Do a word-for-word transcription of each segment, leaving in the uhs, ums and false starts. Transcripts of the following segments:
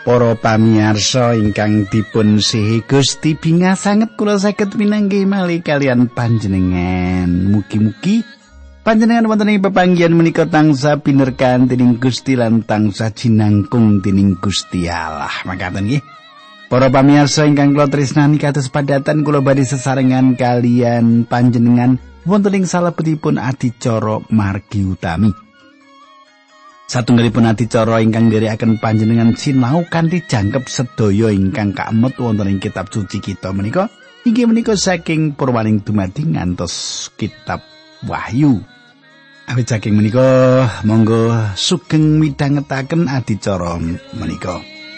Para pamirsa ingkang dipun sihi Gusti bingah sanget kula saged pinanggih malih kalian panjenengan. Mugi-mugi panjenengan wonten ing pepanggihan menika tansah pinerkan dening Gusti lan tansah jinangkung dening Gusti Allah. Makaten nggih. Para pamirsa ingkang kula tresnani kados padatan kula badhe sesarengan kalian panjenengan wonten ing salebetipun adicara margi utami. Satunggalipun adicara ingkang nderekaken panjenengan sinau kanthi jangkep sedaya ingkang kaemut wonten ing kitab suci kita menika inggih menika saking Purwaning dumadi ngantos kitab Wahyu. Awit saking menika monggo sugeng midhangetaken adicara menika.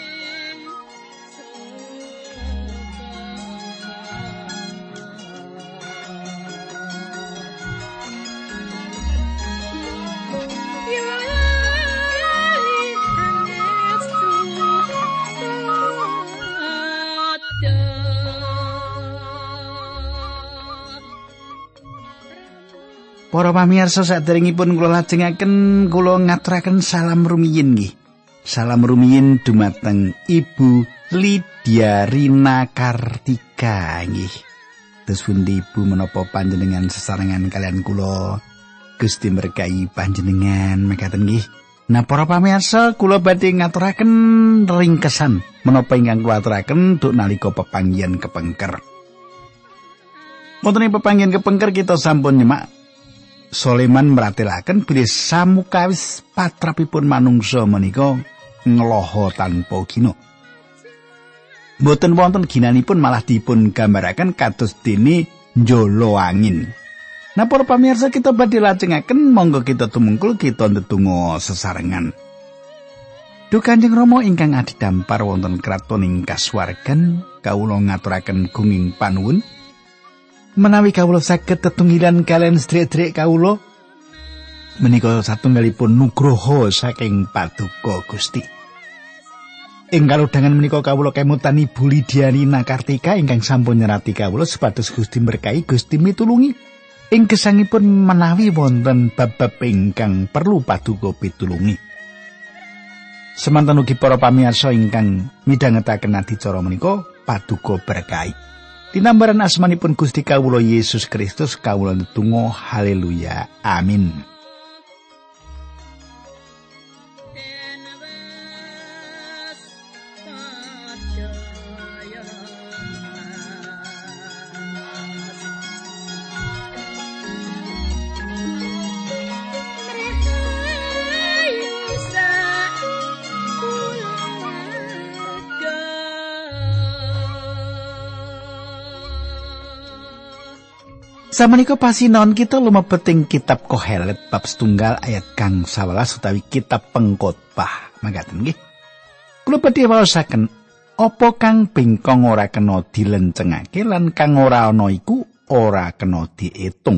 Para pamirsa saderengipun kula lajengaken kula ngaturaken salam rumiyin nggih. Salam rumiyin dumateng Ibu Lydia Rina Kartika nggih. Terus pundi Ibu menapa panjenengan sesarengan kalian kula Gusti berkahi panjenengan mekaten nggih. Nah para pamirsa kula badhe ngaturaken ringkesan menapa ingkang kula aturaken duk nalika pepanggihan kepengker. Wonten ing pepanggihan kepengker kita sampun nyemak Soleman meratelaken bilih samukawis patrapipun manungsa menika ngeloho tanpa gina. Mboten wonten ginanipun malah dipun gambaraken kados dene njolo angin. Nah para pamirsa kita badhe lajengaken monggo kita tumungkul kita ndedonga sesarengan. Duh Kanjeng Rama ingkang adhedhampar wonten kraton ing kasuwargan kawula ngaturaken gunging panuwun menawi kawula saged tetunggilan kalian sedherek kawula menika satunggalipun nugroho saking paduka Gusti. Ing kalodhangan menika kawula kemutan Ibu Lydia Rina Kartika ingkang sampun nyerati kawula supados Gusti berkahi, Gusti mitulungi ing gesangipun menawi wonten bab-bab ingkang perlu paduka pitulungi. Semanten ugi para pamirsa ingkang midhangetaken adicara menika paduka berkahi. Tinambaran asmanipun Gusti kawula Yesus Kristus kawula ndedonga haleluya amin. Samenika pasinaon kita lumebet ing kitab Kohelet bab setunggal ayat kang sewelas utawi kitab Pengkhotbah. Mangkaten nggih. Kula badhe waosaken apa kang bengkong ora kena dilencengake lan kang ora ana iku ora kena diitung.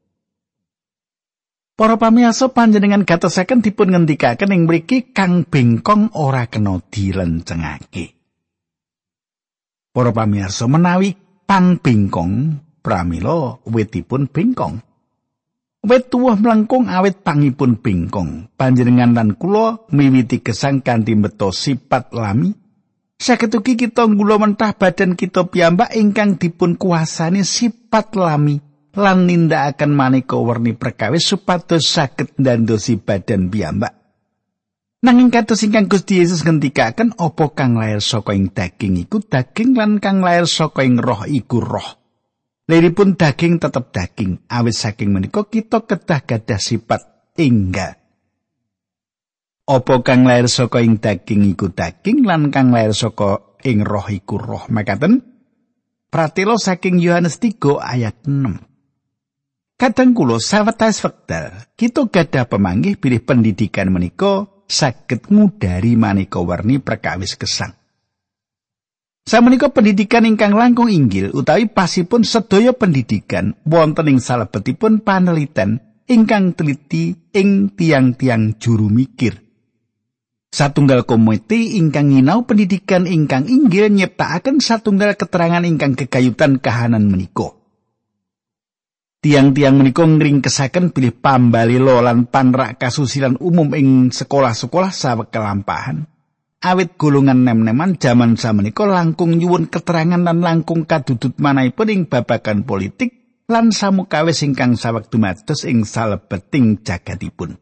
Para pamirsa panjenengan gatosaken dipun ngendikaken ing mriki kang bengkong ora kena dilencengake. Para pamirsa menawi pang bengkong pramila witipun bengkong. Wit tuwuh mlengkung awit pangipun bengkong. Panjenengan lan kula miwiti gesang kanthi mbeta sipat lami. Saged ugi kita nggula mentah badan kita piyambak ingkang dipun kuasani sipat lami lan nindakaken maneka werni perkawis supados saged ndandosi badan piyambak. Nanging kados ingkang Gusti Yesus ngendikaken apa kang lair saka ing daging iku daging lan kang lair saka ing roh iku roh. Liripun daging tetep daging, awit saking menika kita kedah gadah sifat enggal. Apa kang lair saka ing daging iku daging lan kang lair saka ing roh iku roh. Makaten pratela saking Yohanes tiga ayat enam. Kadang kula sawetawis wekdal kita gadah pemanggih bilih pendidikan menika saged ngudari maneka warni perkawis gesang. Samenika pendidikan ingkang langkung inggil utawi pasipun sedaya pendidikan wonten ing salebetipun paneliten ingkang teliti ing tiang-tiang juru mikir. Satunggal komite ingkang nyinau pendidikan ingkang inggil nyiptakaken satunggal keterangan ingkang gegayutan kahanan menika. Tiang-tiang menika ngringkesaken bilih pambalila lan panrak kasusilan umum ing sekolah-sekolah sawekelampahan. awit golongan nem-neman jaman samenika langkung nyuwun keterangan lan langkung kadudut manahipun ing babagan politik lan samukawis ingkang sawektu mados ing salebeting jagatipun.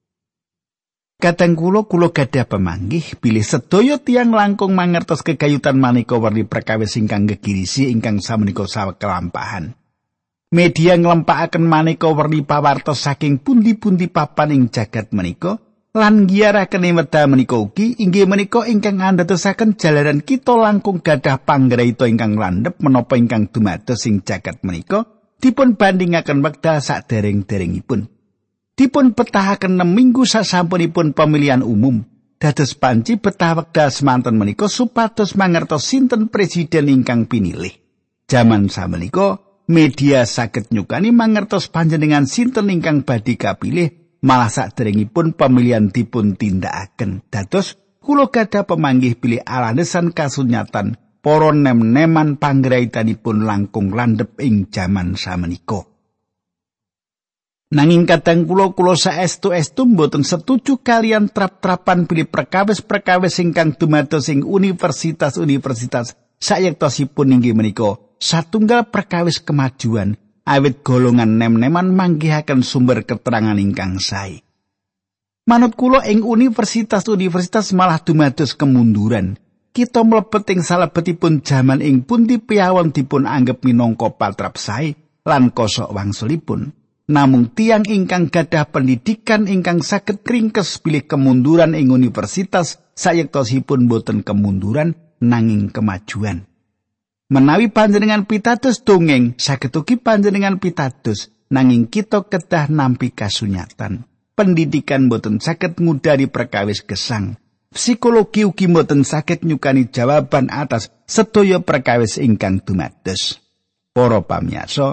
Kadang kula kula gadah pamanggih bilih sedaya tiyang langkung mangertos kegayutan maneka werni perkawis ingkang gegirisi ingkang samenika sawekelampahan. Media nglempakaken maneka werni pawartos saking pundi-pundi papan ing jagat menika lan ngiyaraken wedha menika ugi inggih menika ingkang andadosaken jalaran kita langkung gadah panggraita ingkang landhep menapa ingkang dumados ing jagat menika dipun bandingaken wekdal sadereng-derengipun. Dipun betahaken enam minggu sasampunipun pemilihan umum. Dados panci betah wekdal semanten menika supados mangertos sinten presiden ingkang pinilih. Jaman samenika media saged nyukani mangertos panjenengan sinten ingkang badhe kapilih. Malah saderengipun pemilihan dipun tindakaken. Dados kula gadah pamanggih bilih alasan kasunyatan para nem-neman panggraitanipun langkung landhep ing jaman samenika. Nanging kadang kula kula saestu-estu mboten setuju kalian trap-trapan bilih perkawis-perkawis ingkang dumados ing universitas-universitas sayektosipun inggih menika satunggal perkawis kemajuan. Awit golongan nem-neman manggihaken sumber keterangan ingkang sae. Manut kula ing universitas-universitas malah dumados kemunduran. Kita mlebet ing salebetipun jaman ing pundi piyawon dipun anggep minangka patrap sae lan kosok wangsulipun. Namung tiang ingkang gadah pendidikan ingkang saged kringkes bilih kemunduran ing universitas sayektosipun boten kemunduran nanging kemajuan. Menawi panjenengan pitados dongeng saged ugi panjenengan pitados nanging kita kedah nampi kasunyatan. Pendidikan boten saged ngudari perkawis gesang. Psikologi ugi boten saged nyukani jawaban atas sedaya perkawis ingkang dumados. Para pamirsa,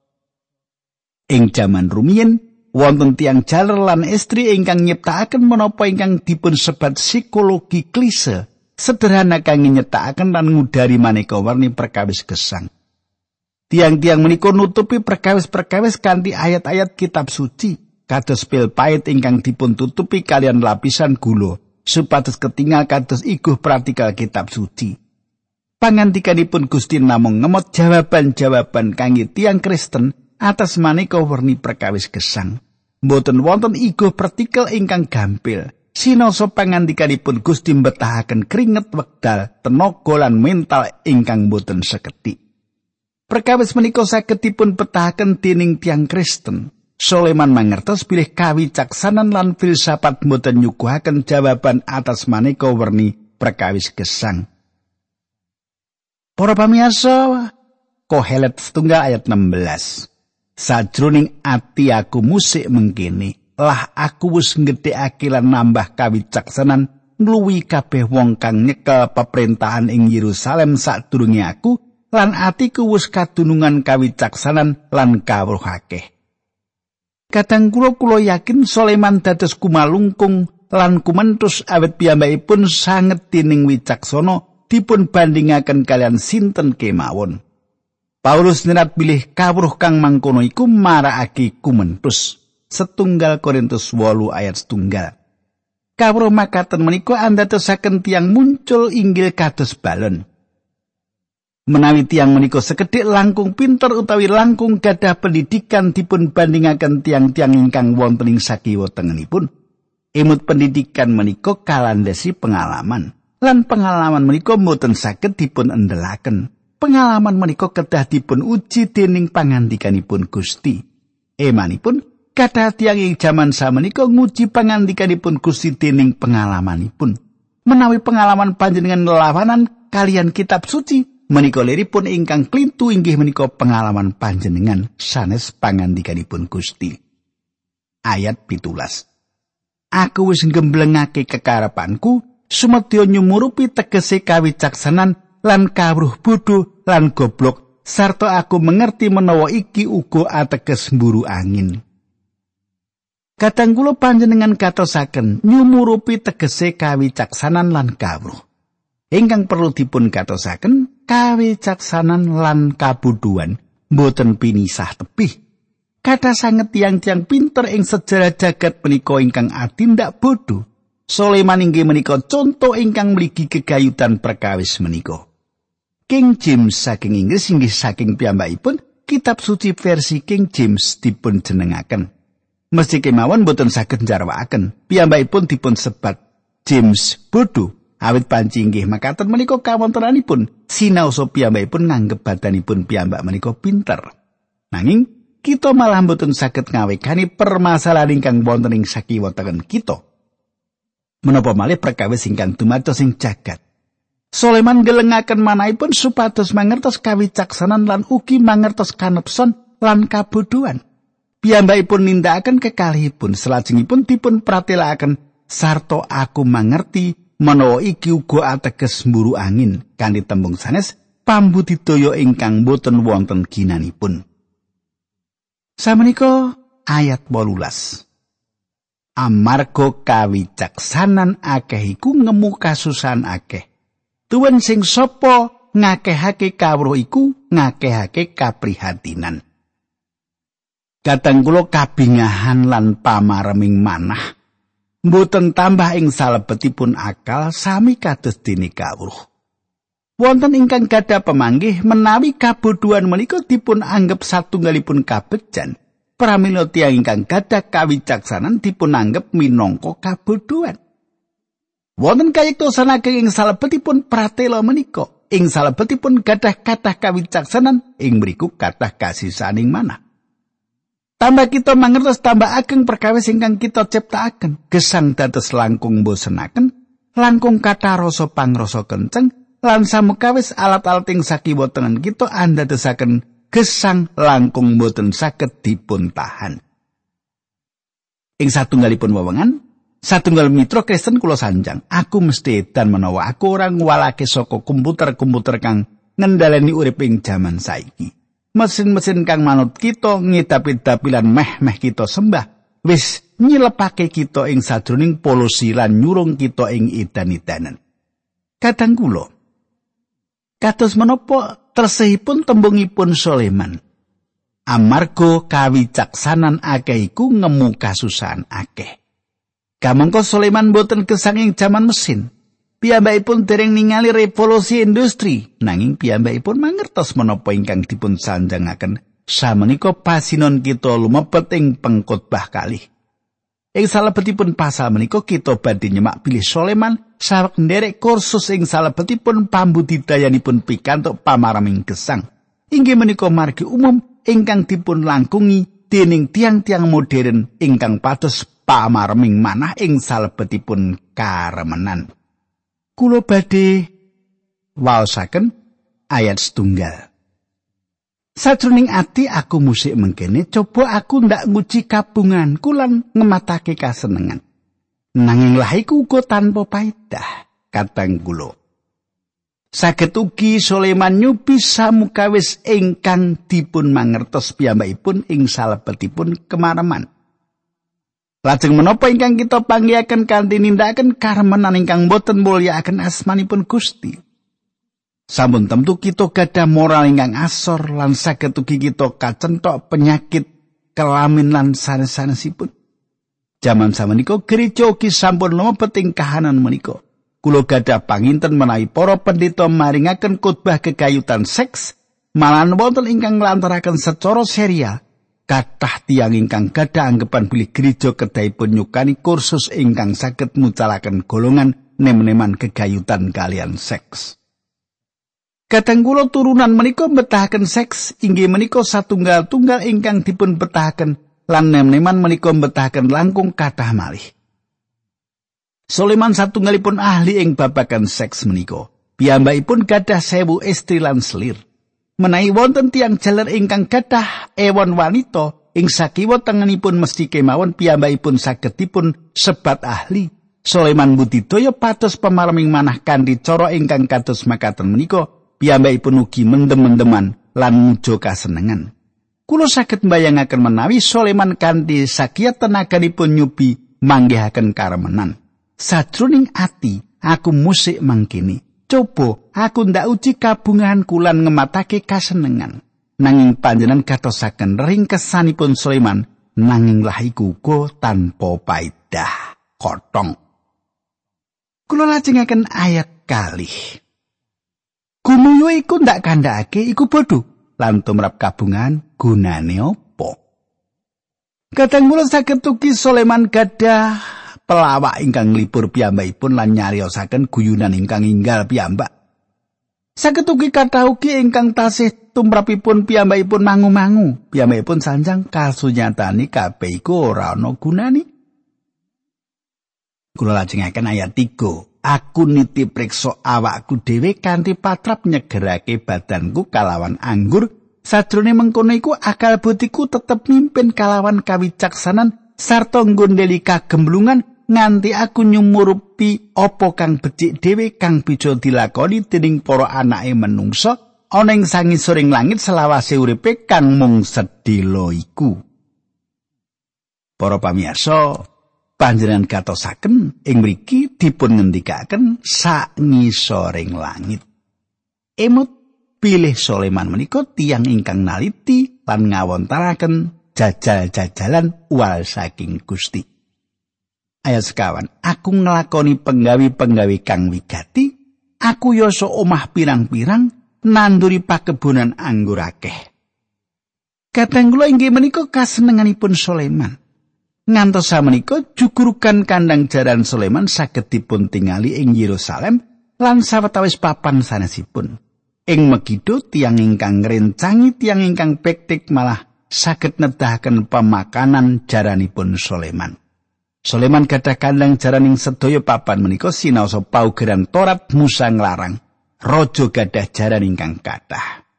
ing jaman rumiyin wonten tiyang jaler lan istri ingkang nyiptakaken menapa ingkang dipun sebat psikologi klise. Sederhana kangge nyetakaken lan ngudari maneka warni perkawis gesang. Tiang-tiang menika nutupi perkawis-perkawis kanthi ayat-ayat kitab suci, kados pil pait ingkang dipun tutupi kalian lapisan gula, supados ketingal kados iguh praktikal kitab suci. Pangandikanipun Gusti namung ngemot jawaban-jawaban kangge tiang Kristen atas maneka warni perkawis gesang. Mboten wonten iguh praktikal ingkang gampil. Sinoso pangandikanipun Gusti mbetahaken keringet wekdal, tenaga lan mental ingkang boten seketi. Perkawis menika saged dipun betahaken dening tiyang Kristen. Soleman mangertos bilih kawicaksanan lan filsafat boten nyuguhaken jawaban atas maneka werni perkawis gesang. Para pamirsa, Kohelet setunggal ayat enam belas. Sajroning ati aku musik mengkene. Lah aku wis nggedhekake lan nambah kawicaksanan ngluwi kabeh wong kang nyekel peperintahan ing Yerusalem sadurunge aku lan atiku wis kadunungan kawicaksanan lan kawruh akeh. Kadang kula kula yakin Soleman dados kumalungkung lan kumentus awit piyambakipun sanget dening wicaksana dipun bandingaken kalian sinten kemawon. Paulus nyerat bilih kawruh kang mangkono iku marakake kumentus. Setunggal Korintus wolu ayat setunggal. Kawruh makaten menika andadosaken tiyang muncul inggil kados balon. Menawi tiyang menika sekedhik langkung pinter utawi langkung gadah pendidikan dipun bandingaken tiyang-tiyang ingkang wonten ing sakiwa tengenipun, imut pendidikan menika kalandhasi pengalaman. Lan pengalaman menika mboten saged dipun endhelaken. Pengalaman menika kedah dipun uji dening pangandikanipun Gusti. Emanipun kathah tiyang ing jaman samenika nguji pangandikanipun Gusti dening pengalamanipun. Menawi pengalaman panjenengan lelawanan kalian kitab suci, menika liripun ingkang klintu inggih menika pengalaman panjenengan sanes pangandikanipun Gusti. Ayat pitulas. Aku wis nggemblengake kekarepanku, sumedya nyumurupi tegese kawicaksanan lan kawruh bodho lan goblok, sarta aku mengerti menawa iki uga ateges mburu angin. Kadang kula panjenengan katosaken nyumurupi tegese kawicaksanan lan kawruh. Ingkang perlu dipun katosaken kawicaksanan lan kabudhuan boten pinisah tebih. Kathah sanget tiyang-tiyang pinter ing sejarah jagat menika ingkang atindak bodho. Sulaiman inggih menika conto ingkang mligi gegayutan perkawis menika. King James saking Inggris inggih saking piyambakipun kitab suci versi King James dipun jenengaken. Mesti kemawon boten saged njarwakaken. Piyambakipun dipun sebat James Bodoh. Awit panci inggih makaten menika kawontenanipun sinaosa piyambakipun nganggep badanipun piyambak menika pinter. Nanging kita malah mboten saged ngawekani permasalahan ingkang wonten ing sakiwateken kita. Menapa malih perkawis ingkang dumados ing jagat. Sulaiman gelengaken manahipun supados mangertos kawicaksanan lan ugi mangertos kanepson lan kabodhoan. Piyambakipun nindakaken kekalihipun salajengipun dipun pratelakaken sarta aku mangerti menawa iki uga ateges mburu angin kanthi tembung sanes pambudidaya ingkang boten wonten ginanipun. Samenika ayat wolulas. Amarga kawicaksanan akeh iku ngemu kasusan akeh. Tuwin sing sapa ngakehake kawruh iku ngakehake kaprihatinan. Kadang kula kabingahan lan pamareming manah mboten tambah ing salebetipun akal sami kados dene kawruh. Wonten ingkang gadhah pemanggih menawi kabodhoan menika dipun anggep satunggalipun kabejan, pramila tiyang ingkang gadhah kawicaksanan dipun anggep minangka kabodhoan. Wonten kayektosan ageng ing salebetipun pratela menika, ing salebetipun gadhah kathah kawicaksanan, ing mriku kathah kasisaning manah. Tambah kita mangertos tambah ageng perkawis ingkang kita ciptakaken. Gesang dados langkung bosenaken, langkung kathah rasa pangrasa kenceng, lan samukawis alat-alat ing sakiwa tengen kita andadosaken gesang langkung boten saged dipun tahan. Ing satunggalipun wewengan, satunggal mitra Kristen kula sanjang, aku mesti edan menawa aku ora ngwalake saka komputer-komputer kang ngendhaleni urip ing jaman saiki. Mesin-mesin kang manut kita ngidapi-dapilan meh-meh kita sembah wis nyilepake kita ing sajroning polusi lan nyurung kita ing edan-edanan. Kadang kula kados menapa tresihipun tembungipun Sulaiman. Amarga kawicaksanan akeh iku ngemu kasusahan akeh. Kamangka Sulaiman boten gesang ing jaman mesin. Piyambakipun dereng ningali revolusi industri, nanging piyambakipun mangertos menapa ingkang dipun sanjangaken samenika pasinon kita lumebet ing pengkhotbah kalih. Ing salebetipun pasal menika kita badhe nyemak bilih Sulaiman saweg nderek kursus ing salebetipun pambudidayanipun pikantuk pamaraming gesang. Inggih menika margi umum ingkang dipun langkungi dening tiang-tiang modern ingkang pados pamaraming manah ing salebetipun karemenan. Kula badhe waosaken ayat setunggal. Sajroning ati aku musik mengkene, coba aku ndak nguji kabunganku lan ngematake kasenengan. Nanging lah iku uga tanpa paedah, katang kula. Saged ugi Sulaiman nyubi samukawis ingkang dipun mangertos piyambakipun ing salebetipun kemareman. Lajeng menapa ingkang kita panggihaken kanthi nindakaken karemenan ingkang boten mulyakaken asmanipun Gusti. Sampun temtu kita gadah moral ingkang asor lan saged ugi kita kacenthok penyakit kelamin lan sanes-sanesipun. Jaman samenika gereja ugi sampun lumebet ing kahanan menika. Kula gadah panginten menawi para pendeta maringaken khotbah gegayutan seks malan wonten ingkang nglantaraken secara serial. Kathah tiyang ingkang gadah anggepan bilih gereja kedahipun nyukani kursus ingkang saged mucalaken golongan nem-neman gegayutan kalian seks. Kadang kula turunan menika mbetahaken seks inggih menika satunggal-tunggal ingkang dipun betahaken lan nem-neman menika mbetahaken langkung kathah malih. Sulaiman satunggalipun ahli ing babagan seks menika. Piyambakipun gadah sewu istri lan selir. Menawi wonten tiyang jaler ingkang gadah ewon wanita ing sakiwa tengenipun mesti kemawon piyambakipun saged dipun sebat ahli. Sulaiman budidaya pados pamaraming manah kanthi cara ingkang kados makaten menika piyambakipun ugi mendem-mendeman lan muja kasenengan. Kula saged mbayangaken menawi Sulaiman kanthi sakiya tenaganipun nyubi manggihaken karemenan. Sajroning ati aku musik mangkene. Coba aku ndak uji kabunganku lan ngematake kasenengan. Nanging panjenengan katosaken ringkesanipun Sulaiman, nanging lah iku uga tanpa paedah. Kotong. Kula lajengaken ayat kalih. Gumuyu iku ndak kandhakake iku bodho, lan tumrap kabungan gunane apa? Kadang kula saged ugi Sulaiman gadah pelawak ingkang nglipur piyambakipun lan nyariosaken guyunan ingkang inggal piyambak. Saged ugi kathah ugi ingkang tasih tumrapipun piyambakipun mangu-mangu, piyambakipun sanjang kasunyatani kabeh iku ora ana gunane. Kula lajengaken ayat tiga. Aku niti priksa awakku dhewe kanthi patrap nyegerake badanku kalawan anggur, sajrone mengkono iku akal butiku tetep mimpin kalawan kawicaksanan sarta nggondheli kagemblungan nganti aku nyumurupi apa kang becik dhewe kang bisa dilakoni dening para anake manungsa ana ing sangisoring langit selawase uripe kang mung sedhela iku. Para pamirsa, panjenengan gatosaken ing mriki dipun ngendikaken sangisoring langit. Emut pilih Sulaiman menika tiyang ingkang naliti lan ngawontaraken jajal-jajalan uwal saking Gusti. Ayat sekawan, aku nglakoni penggawi-penggawi kang wigati, aku yasa omah pirang-pirang nanduri pakebunan anggur akeh. Kadang kula inggih menika kasenenganipun Sulaiman. Ngantos samenika jugurukan kandang jaran Sulaiman saged dipun tingali ing Yerusalem lan sawetawis papan sanesipun. Ing Megiddo tiyang ingkang ngrencangi tiyang ingkang pektik malah saged nedahaken pemakanan jaranipun Sulaiman. Sulaiman gadah kandang jaran ing sedaya papan menika sinaosa paugeran Torat Musa nglarang raja gadah jaran ingkang kathah.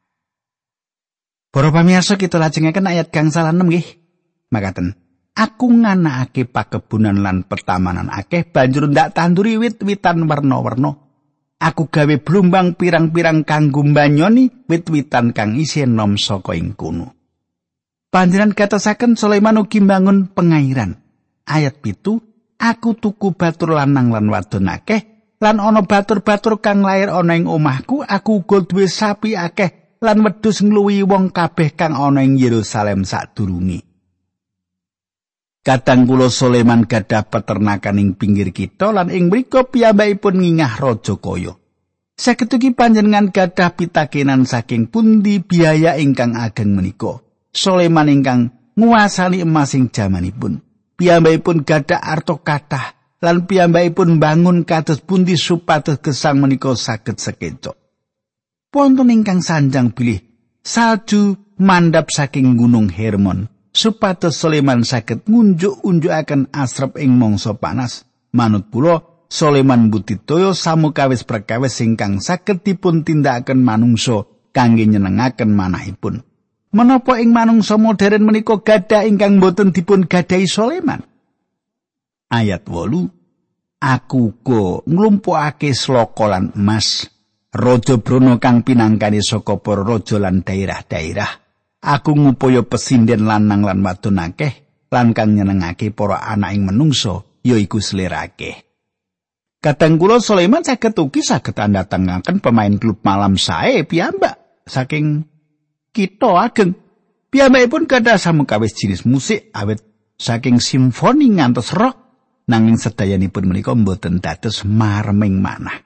Para pamirsa kita lajengaken ayat gangsal enam nggih. Makaten, aku nganakake pakebunan lan petamanan akeh banjur ndak tanduri wit-witan werna-werna. Aku gawe blumbang pirang-pirang kanggo mbanyoni wit-witan kang isih enom saka ing kono. Panjenengan katosaken Sulaiman ugi mbangun pengairan. Ayat pitu, aku tuku batur lanang lan wadon akeh lan ana batur-batur kang lair ana ing omahku, aku uga duwe sapi akeh lan wedhus ngluwi wong kabeh kang ana ing Yerusalem sadurunge. Kadang kula Sulaiman gadah peternakan ing pinggir kita lan ing mriku piyambakipun ngingah raja kaya. Saged ugi panjenengan gadah pitakenan saking pundi biaya ingkang ageng menika. Sulaiman ingkang nguasani emas ing jamanipun. Piyambakipun gadah arta kathah lan piyambakipun bangun kados pundi supados gesang menika saged sekecok. Wonten ingkang sanjang bilih salju mandhap saking Gunung Hermon supados Sulaiman saged ngunjuk-unjukaken asrep ing mangsa panas. Manut kula Sulaiman budidaya samukawis perkawis ingkang saged dipun tindakaken manungsa kangge nyenengaken manahipun. Menapa ing manungsa modern menika gadah ingkang boten dipun gadahi Sulaiman? Ayat wolu, aku uga nglumpukake sloka lan emas, raja Brana kang pinangkani saka para raja lan daerah-daerah. Aku ngupaya pesinden lanang lan wadon akeh lan kang nyenengake para anak ing manungsa yaiku slirake. Kadang kula Sulaiman saged ugi saged andhatengaken pemain klub malam sae piyambak saking kita ageng. Piyambakipun gadah samukawis jinis musik awit saking simfoni ngantos rock nanging sedayanipun menika mboten dados marming manah.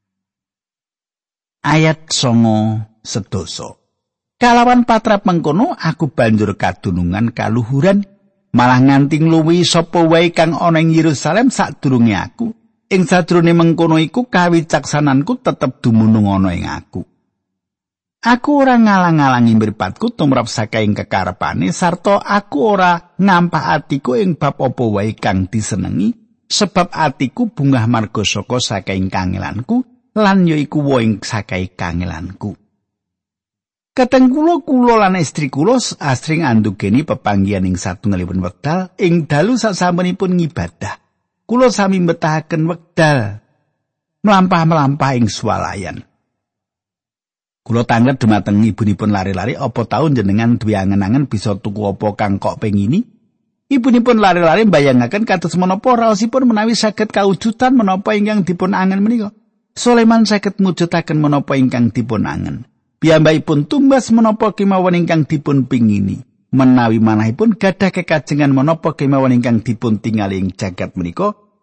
Ayat songo sedasa. Kalawan patrap mengkono aku banjur kadunungan kaluhuran malah nganti ngluwihi sapa wae kang ana ing Yerusalem sadurunge aku. Ing sadurunge mengkono iku kawicaksananku tetep dumunung ana ing aku. Aku ora ngalang-alangi mripatku tumrap sakaing kekarepane sarta aku ora ngampah atiku ing bab apa wae kang disenengi sebab atiku bungah marga saka sakaing kangelanku lan yaiku woing sakaing kangelanku. Kadang kula kula lan istri kula asring andugeni pepanggihan ing satunggalipun wekdal ing dalu sasampunipun ngibadah. Kula sami mbetahaken wekdal mlampah-mlampah ing swalayan. Kula tanglet dumateng ibunipun lari-lari apa taun jenengan duwe angen-angen bisa tuku apa kang kok pengini? Ibunipun lari-lari mbayangaken kados menapa raosipun menawi saged kawujudan menapa ingkang dipun angen menika. Sulaiman saged mujudaken menapa ingkang dipun angen. Piyambakipun tumbas menapa kemawon ingkang dipun pingini. Menawi manahipun gadah kekajengan menapa kemawon ingkang dipun tingali ing jagat menika,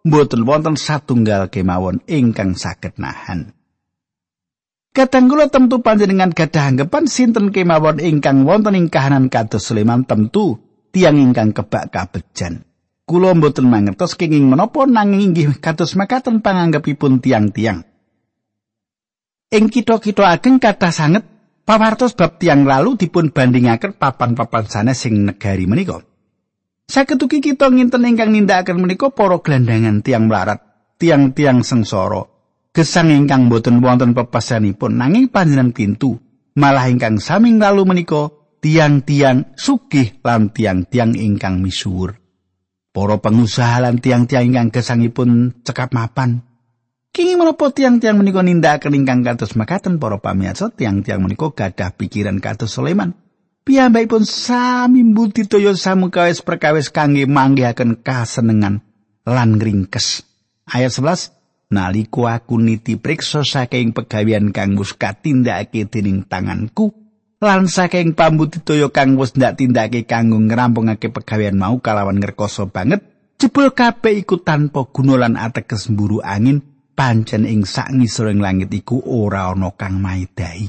mboten wonten satunggal kemawon ingkang saged nahan. Kadang kula temtu panjenengan gadah anggapan sinten kemawon ingkang wonten ing kahanan kados Sulaiman temtu tiyang ingkang kebak kabejan. Kula mboten mangertos kenging menapa nanging inggih kados makaten panganggepipun tiang-tiang. Ing kitha-kitha ageng kathah sanget pawartos bab tiang lalu dipun bandingaken papan-papan sanes sing negari menika. Saged ugi kita nginten ingkang nindakaken menika para gelandangan tiang mlarat, tiang-tiang sengsara, gesang ingkang boten wonten pepesanipun nanging panjenengan pintu, malah ingkang sami lalu menika tiang-tiang sugih lan tiang-tiang ingkang misuwur. Para pengusaha lan tiang-tiang ingkang gesangipun cekap mapan. Kenging menapa tiang-tiang menika nindakaken ingkang kados makaten para pamirsa, tiang-tiang menika gadah pikiran kados Sulaiman. Piyambakipun sami mbudidaya samukawis perkawis kangge manggihaken kasenengan lan ngringkes. Ayat sebelas, nalika aku niti priksa saking pegawean kang wis katindakake dening tanganku lan saking pambudidaya kang wis ndak tindake kanggo ngrampungake pegawean mau kalawan ngrekoso banget, jebul kabeh iku tanpa guna lan ateges mburu angin, pancen ing sak ngisoring langit iku ora ana kang maidai.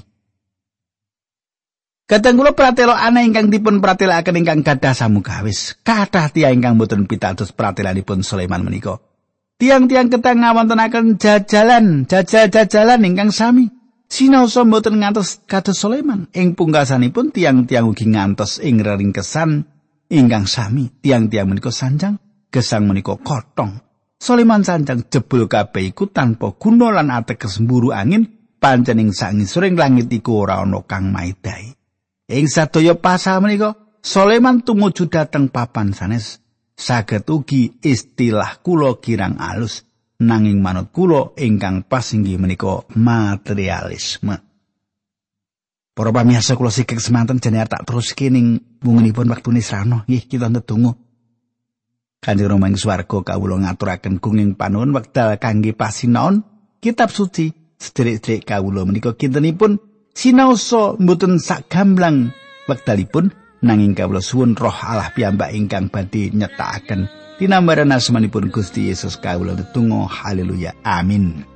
Kadang kula pratelokane ingkang dipun pratelakaken ingkang gadah samukawis, kathah tiyang ingkang boten pitados pratelanipun Sulaiman menika. Tiang-tiang ketang ngawontenaken jajalan, jajal-jajalan ingkang sami. Sinaosa mboten ngantos kados Sulaiman. Ing pungkasanipun tiang-tiang ugi ngantos ing reringkesan ingkang sami. Tiang-tiang menika sanjang, gesang menika kotong. Sulaiman sanjang, jebul kabeh iku tanpa guna lan ateges mburu angin, pancen ing sangisoring langit iku ora ana kang maidai. Ing sadaya pasal menika Sulaiman tumuju dhateng papan sanes. Saged ugi istilah kula kirang alus. Nanging manut kula ingkang pas inggih menika materialisme. Para pamirsa kula sikek semanten jenengan tak teruske ning wungunipun wektune srana. Nggih kita ndedonga. Kanjeng Rama ing swarga kawula ngaturaken gunging panuwun wekdal kangge pasinaon kitab suci sedherek-sedherek kawula menika kintenipun sinaosa mboten sak gamblang wekdalipun nanging kawula suwun Roh Allah piyambak ingkang badhe nyetakaken tinambaran asmanipun Gusti Yesus kawula ndedonga haleluya amin.